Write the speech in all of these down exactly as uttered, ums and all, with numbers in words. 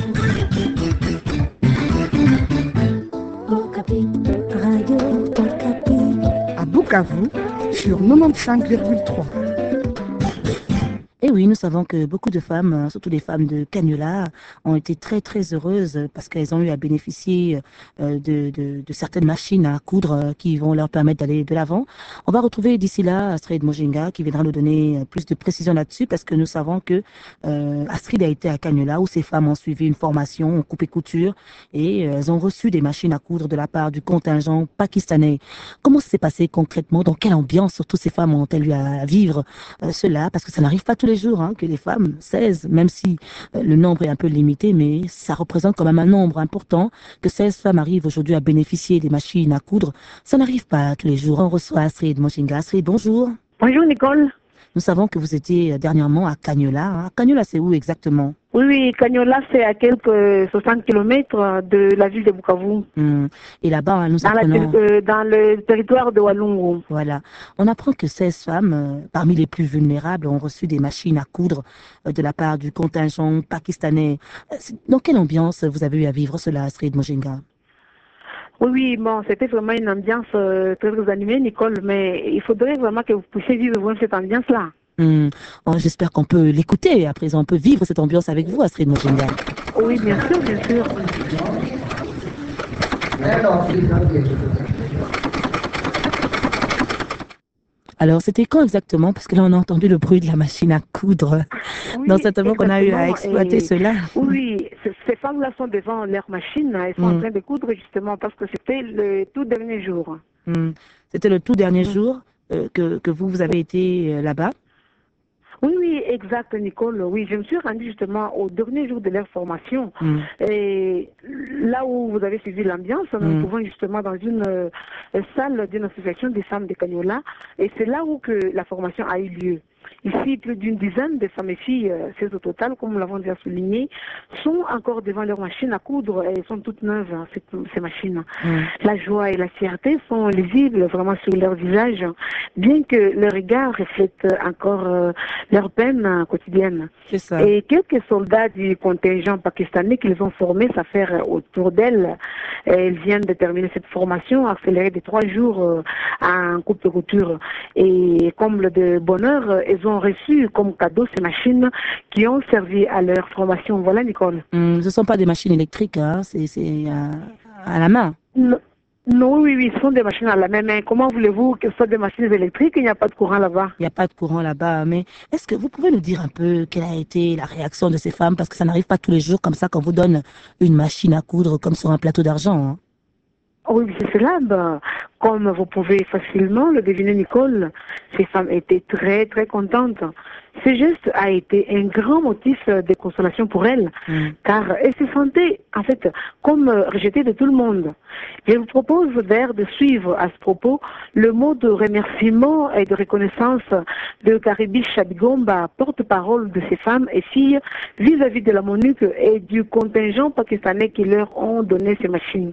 À Bukavu, sur quatre-vingt-quinze virgule trois. Et oui, nous savons que beaucoup de femmes, surtout les femmes de Cagnola, ont été très très heureuses parce qu'elles ont eu à bénéficier de, de, de certaines machines à coudre qui vont leur permettre d'aller de l'avant. On va retrouver d'ici là Astrid Mojinga qui viendra nous donner plus de précisions là-dessus parce que nous savons que euh, Astrid a été à Cagnola où ces femmes ont suivi une formation en coupe et couture et elles ont reçu des machines à coudre de la part du contingent pakistanais. Comment ça s'est passé concrètement? Dans quelle ambiance surtout ces femmes ont-elles eu à vivre euh, cela? Parce que ça n'arrive pas tous les jours hein, que les femmes, seize, même si euh, le nombre est un peu limité, mais ça représente quand même un nombre important, que seize femmes arrivent aujourd'hui à bénéficier des machines à coudre. Ça n'arrive pas tous les jours. On reçoit Astrid Mojinga. Astrid, bonjour. Bonjour Nicole. Nous savons que vous étiez dernièrement à Cagnola. Hein. Cagnola, c'est où exactement? Oui, oui, Cagnola, c'est à quelques soixante kilomètres de la ville de Bukavu. Hum. Et là-bas, nous dans, apprenons... la, euh, dans le territoire de Walungu. Voilà. On apprend que seize femmes, euh, parmi les plus vulnérables, ont reçu des machines à coudre euh, de la part du contingent pakistanais. Euh, dans quelle ambiance vous avez eu à vivre cela, Astrid Mojinga? Oui, oui, bon, c'était vraiment une ambiance euh, très, très animée, Nicole, mais il faudrait vraiment que vous puissiez vivre cette ambiance-là. Hum. Oh, j'espère qu'on peut l'écouter. À présent, on peut vivre cette ambiance avec vous, Astrid Mojinga. Oui, bien sûr, bien sûr. Alors, c'était quand exactement? Parce que là, on a entendu le bruit de la machine à coudre. Oui, Donc, certainement qu'on a eu à exploiter et, cela. Oui, ces femmes-là sont devant leur machine. Elles sont mm. en train de coudre justement parce que c'était le tout dernier jour. Mm. C'était le tout dernier mm. jour euh, que, que vous, vous avez été euh, là-bas? Oui, oui, exact, Nicole. Oui, je me suis rendue justement au dernier jour de leur formation. Mm. Et là où vous avez suivi l'ambiance, nous nous trouvons justement dans une euh, salle d'une association des femmes de Cagnola. Et c'est là où que la formation a eu lieu. Ici, plus d'une dizaine de femmes et filles, euh, seize au total, comme nous l'avons déjà souligné, sont encore devant leur machine à coudre. Elles sont toutes neuves, hein, ces, ces machines. Mm. La joie et la fierté sont lisibles vraiment sur leur visage, bien que leur regard reflète encore euh, leur peine euh, quotidienne. C'est ça. Et quelques soldats du contingent pakistanais qu'ils ont formés s'affairent autour d'elles. Elles viennent de terminer cette formation accélérée de trois jours euh, en coupe de couture. Et comble de bonheur, elles ont reçu comme cadeau ces machines qui ont servi à leur formation. Voilà, Nicole. Mmh, ce ne sont pas des machines électriques, hein, c'est à, à la main. Non. Non, oui, oui, ce sont des machines à la main. Mais comment voulez-vous que ce soit des machines électriques? Il n'y a pas de courant là-bas. Il n'y a pas de courant là-bas. Mais est-ce que vous pouvez nous dire un peu quelle a été la réaction de ces femmes? Parce que ça n'arrive pas tous les jours comme ça qu'on vous donne une machine à coudre comme sur un plateau d'argent. Hein. Oui, c'est cela. Ben, comme vous pouvez facilement le deviner, Nicole, ces femmes étaient très, très contentes. Ce geste a été un grand motif de consolation pour elles, mm. car elles se sentaient, en fait, comme rejetées de tout le monde. Je vous propose d'ailleurs de suivre à ce propos le mot de remerciement et de reconnaissance de Karibi Chabigomba, porte-parole de ces femmes et filles vis-à-vis de la MONUC et du contingent pakistanais qui leur ont donné ces machines.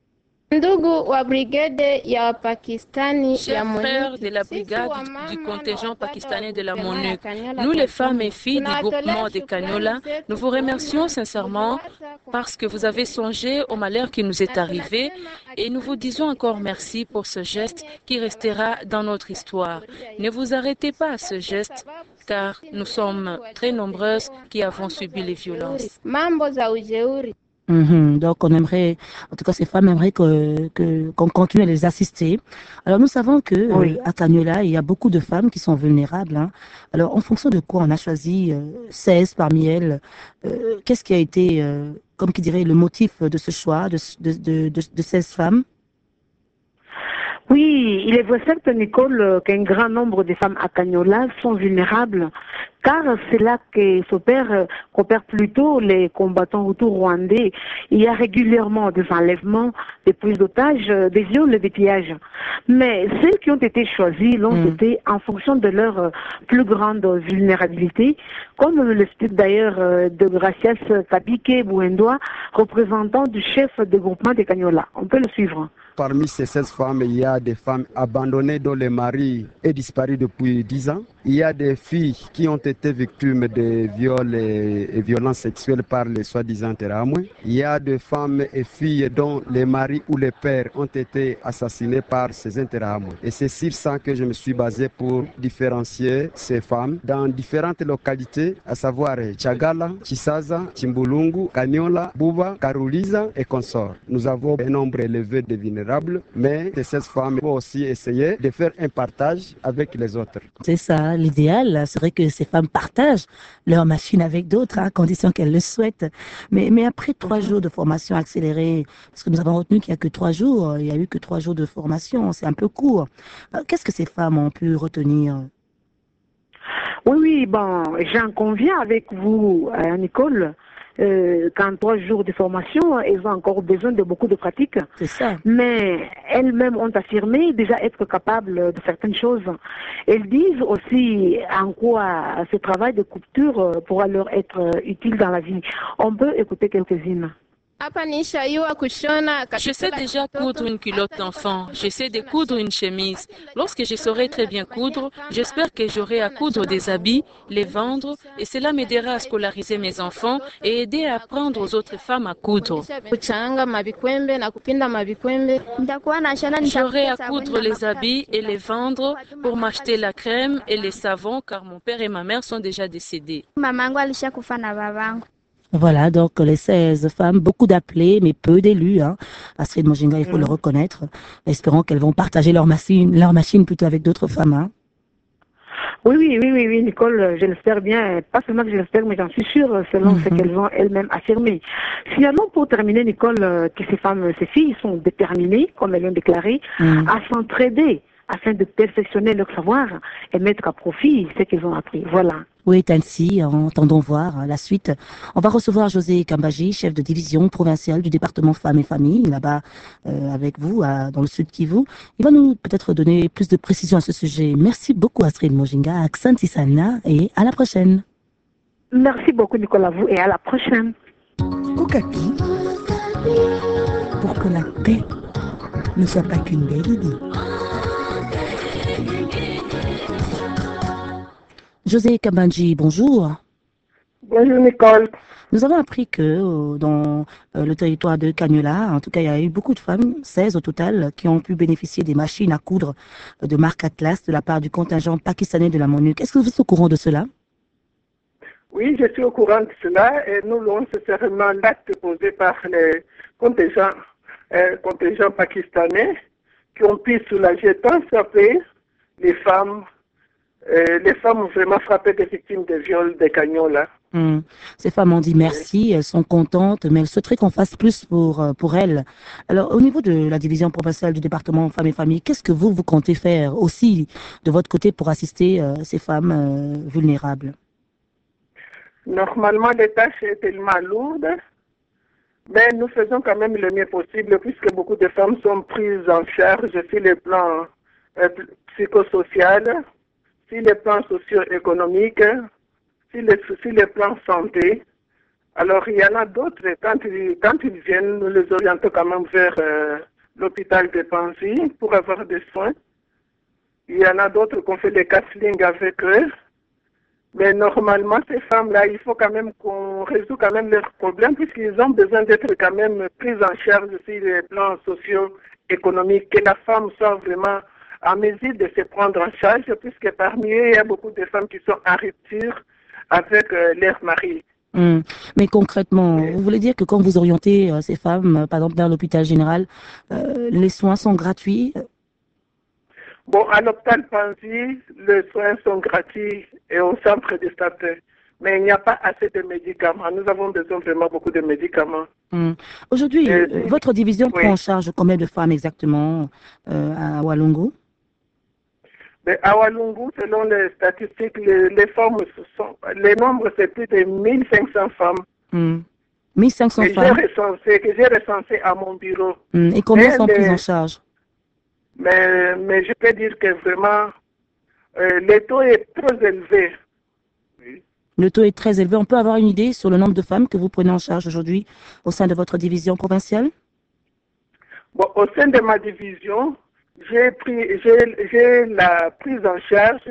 Ndugu wa brigade ya Pakistani Chers frères de la brigade du contingent pakistanais de la MONUC, nous les femmes et filles du groupement de Cagnola, nous vous remercions sincèrement parce que vous avez songé au malheur qui nous est arrivé et nous vous disons encore merci pour ce geste qui restera dans notre histoire. Ne vous arrêtez pas à ce geste car nous sommes très nombreuses qui avons subi les violences. Mmh, donc, on aimerait, en tout cas, ces femmes aimeraient que, que, qu'on continue à les assister. Alors, nous savons que oui. euh, à Cagnola, il y a beaucoup de femmes qui sont vulnérables. Hein. Alors, en fonction de quoi on a choisi euh, seize parmi elles, euh, qu'est-ce qui a été, euh, comme qui dirait, le motif de ce choix de, de, de, de, de seize femmes? Oui, il est vrai certes, Nicole, qu'un grand nombre de femmes à Cagnola sont vulnérables, car c'est là que s'opèrent, qu'opèrent plutôt les combattants autour rwandais. Il y a régulièrement des enlèvements, des prises d'otages, des viols et des pillages. Mais celles qui ont été choisies l'ont mmh. été en fonction de leur plus grande vulnérabilité, comme nous l'explique d'ailleurs de Gracias Kabike Bouendoa, représentant du chef de groupement de Cagnola. On peut le suivre. Parmi ces seize femmes, il y a des femmes abandonnées dont le mari est disparu depuis dix ans. il y a des filles qui ont été victimes de viols et, et violences sexuelles par les soi-disant Interahamwe. Il y a des femmes et filles dont les maris ou les pères ont été assassinés par ces Interahamwe. Et c'est sur ça que je me suis basé pour différencier ces femmes dans différentes localités, à savoir Tchagala, Chisaza, Chimbulungu, Kanyola, Buba, Karuliza et consorts. Nous avons un nombre élevé de vulnérables, mais ces femmes vont aussi essayer de faire un partage avec les autres. C'est ça, l'idéal serait que ces femmes partagent leur machine avec d'autres, à condition qu'elles le souhaitent. Mais, mais après trois jours de formation accélérée, parce que nous avons retenu qu'il n'y a que trois jours, il n'y a eu que trois jours de formation, c'est un peu court. Qu'est-ce que ces femmes ont pu retenir? Oui, oui, bon, j'en conviens avec vous, euh, Nicole. Euh, qu'en trois jours de formation, elles ont encore besoin de beaucoup de pratiques. C'est ça. Mais elles-mêmes ont affirmé déjà être capables de certaines choses. Elles disent aussi en quoi ce travail de couture pourra leur être utile dans la vie. On peut écouter quelques-unes. Je sais déjà coudre une culotte d'enfant, je sais découdre une chemise. Lorsque je saurai très bien coudre, j'espère que j'aurai à coudre des habits, les vendre et cela m'aidera à scolariser mes enfants et aider à apprendre aux autres femmes à coudre. J'aurai à coudre les habits et les vendre pour m'acheter la crème et les savons car mon père et ma mère sont déjà décédés. Voilà, donc les seize femmes, beaucoup d'appelés, mais peu d'élus. Hein. Astrid Mojinga, il faut mmh. le reconnaître. Espérons qu'elles vont partager leur machine, leur machine plutôt avec d'autres femmes. Hein. Oui, oui, oui, oui, oui, Nicole, je l'espère bien. Pas seulement que je l'espère, mais j'en suis sûre, selon mmh. ce qu'elles ont elles-mêmes affirmé. Finalement, pour terminer, Nicole, que ces femmes, ces filles sont déterminées, comme elles l'ont déclaré, mmh. à s'entraider afin de perfectionner leur savoir et mettre à profit ce qu'ils ont appris. Voilà. Oui, ainsi, entendons voir la suite. On va recevoir José Kambaji, chef de division provinciale du département Femmes et Familles, là-bas euh, avec vous, à, dans le sud Kivu. Il va nous peut-être donner plus de précisions à ce sujet. Merci beaucoup Astrid Mojinga, Aksan Tissana, et à la prochaine. Merci beaucoup Nicolas, vous, et à la prochaine. Okapi, pour que la paix ne soit pas qu'une belle idée. José Kambaji, bonjour. Bonjour Nicole. Nous avons appris que euh, dans euh, le territoire de Kanyola, en tout cas, il y a eu beaucoup de femmes, seize au total, qui ont pu bénéficier des machines à coudre euh, de marque Atlas de la part du contingent pakistanais de la MONUC. Est-ce que vous êtes au courant de cela? Oui, je suis au courant de cela et nous l'avons nécessairement l'acte posé par les contingents, euh, contingents pakistanais qui ont pu soulager tant frapper les femmes. Euh, les femmes ont vraiment frappé des victimes de viols des Kanyola. Mmh. Ces femmes ont dit merci, elles sont contentes, mais elles souhaiteraient qu'on fasse plus pour, pour elles. Alors, au niveau de la division provinciale du département Femmes et Familles, qu'est-ce que vous, vous comptez faire aussi de votre côté pour assister euh, ces femmes euh, vulnérables? Normalement, les tâches sont tellement lourdes, mais nous faisons quand même le mieux possible puisque beaucoup de femmes sont prises en charge sur le plan euh, psychosocial, sur les plans socio-économiques, sur les, sur les plans santé. Alors, il y en a d'autres, quand ils, quand ils viennent, nous les orientons quand même vers euh, l'hôpital de Panzi pour avoir des soins. Il y en a d'autres qu'on fait des counseling avec eux. Mais normalement, ces femmes-là, il faut quand même qu'on résout quand même leurs problèmes puisqu'ils ont besoin d'être quand même pris en charge sur les plans socio-économiques, que la femme soit vraiment en mesure de se prendre en charge, puisque parmi eux, il y a beaucoup de femmes qui sont en rupture avec euh, leur mari. Mmh. Mais concrètement, oui. Vous voulez dire que quand vous orientez euh, ces femmes, euh, par exemple, vers l'hôpital général, euh, les soins sont gratuits? Bon, à l'hôpital Panzi, les soins sont gratuits et au centre de santé. Mais il n'y a pas assez de médicaments. Nous avons besoin vraiment beaucoup de médicaments. Mmh. Aujourd'hui, euh, votre division oui. prend en charge combien de femmes exactement euh, à Walungu? À Walungu, selon les statistiques, les, les femmes sont, les nombres c'est plus de mille cinq cents femmes. Mmh. mille cinq cents que femmes j'ai recensé, que j'ai recensé à mon bureau. Mmh. Et combien mais sont les, prises en charge? mais, mais je peux dire que vraiment, euh, le taux est trop élevé. Le taux est très élevé. On peut avoir une idée sur le nombre de femmes que vous prenez en charge aujourd'hui au sein de votre division provinciale? Bon, au sein de ma division, j'ai pris, j'ai, j'ai la prise en charge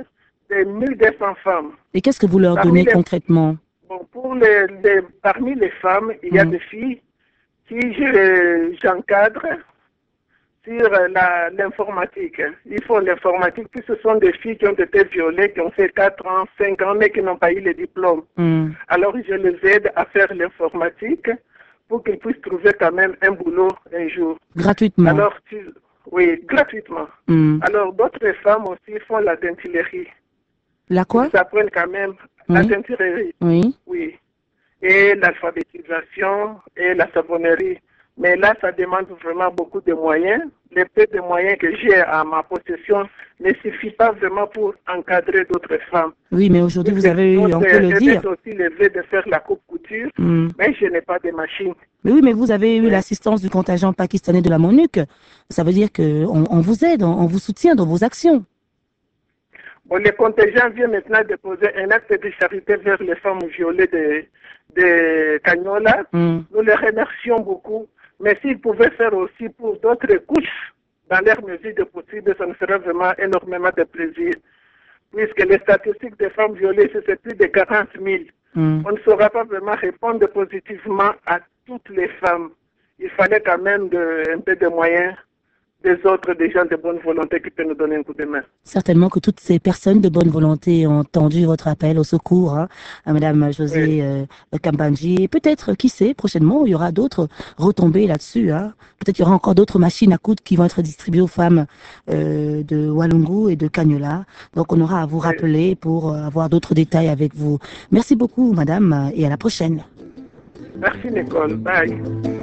de mille deux cents femmes. Et qu'est-ce que vous leur Parmi donnez les- concrètement? Bon, pour les, les- parmi les femmes, il y a Mhm. des filles qui je- j'encadre sur la- l'informatique. Ils font l'informatique, puis ce sont des filles qui ont été violées, qui ont fait quatre ans, cinq ans, mais qui n'ont pas eu le diplôme. Hmm. Alors je les aide à faire l'informatique pour qu'ils puissent trouver quand même un boulot un jour. Gratuitement. Alors, tu- oui, gratuitement. Hmm. Alors d'autres femmes aussi font la dentilerie. La quoi? Ils apprennent quand même la Oui. dentilerie. Oui. Oui. Et l'alphabétisation et la savonnerie. Mais là, ça demande vraiment beaucoup de moyens. Les peu de moyens que j'ai à ma possession ne suffit pas vraiment pour encadrer d'autres femmes. Oui, mais aujourd'hui, vous avez eu, on peut le Je dire. vais aussi lever de faire la coupe couture, Hmm. mais je n'ai pas de machine. Mais oui, mais vous avez eu Oui. l'assistance du contingent pakistanais de la MONUC. Ça veut dire qu'on on vous aide, on, on vous soutient dans vos actions. Bon, le contingent vient maintenant déposer un acte de charité vers les femmes violées de, de Cagnola. Hmm. Nous les remercions beaucoup. Mais s'ils pouvaient faire aussi pour d'autres couches, dans leur mesure de possible, ça nous ferait vraiment énormément de plaisir. Puisque les statistiques des femmes violées, c'est plus de quarante mille. Hmm. On ne saura pas vraiment répondre positivement à toutes les femmes. Il fallait quand même de, un peu de moyens des autres, des gens de bonne volonté qui peuvent nous donner un coup de main. Certainement que toutes ces personnes de bonne volonté ont entendu votre appel au secours, hein, à Madame José Oui. euh, Kambanji. Et peut-être, qui sait, prochainement, il y aura d'autres retombées là-dessus. Hein. Peut-être il y aura encore d'autres machines à coudre qui vont être distribuées aux femmes euh, de Walungu et de Cagnola. Donc, on aura à vous Oui. rappeler pour euh, avoir d'autres détails avec vous. Merci beaucoup, Madame, et à la prochaine. Merci Nicole. Bye.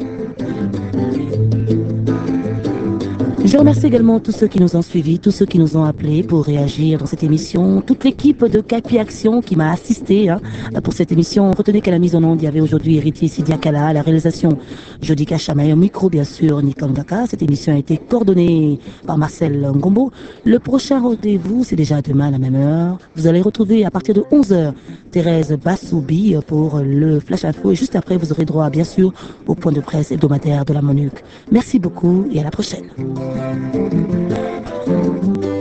Je remercie également tous ceux qui nous ont suivis, tous ceux qui nous ont appelés pour réagir dans cette émission, toute l'équipe de Capi Action qui m'a assisté hein, pour cette émission. Retenez qu'à la mise en onde, il y avait aujourd'hui Héritier Sidiakala, à la réalisation Jodika Chamaye, au micro bien sûr Nicole Ngaka. Cette émission a été coordonnée par Marcel Ngombo. Le prochain rendez-vous, c'est déjà demain à la même heure. Vous allez retrouver à partir de onze heures Thérèse Bassoubi pour le Flash Info et juste après vous aurez droit bien sûr au point de presse hebdomadaire de la MONUC. Merci beaucoup et à la prochaine. Thank you.